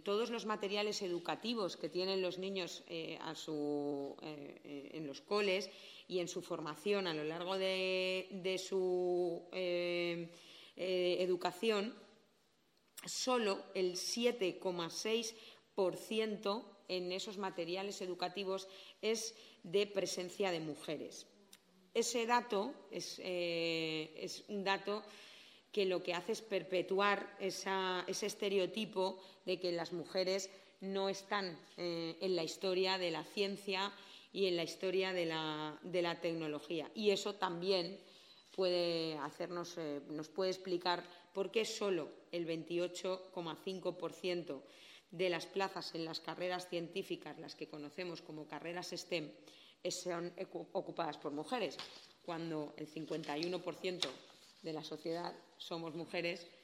todos los materiales educativos que tienen los niños en los coles y en su formación a lo largo de su educación, solo el 7,6% en esos materiales educativos es de presencia de mujeres. Ese dato es un dato que lo que hace es perpetuar ese estereotipo de que las mujeres no están en la historia de la ciencia y en la historia de la tecnología. Y eso también nos puede explicar por qué solo el 28,5% de las plazas en las carreras científicas, las que conocemos como carreras STEM, son ocupadas por mujeres, cuando el 51% de la sociedad somos mujeres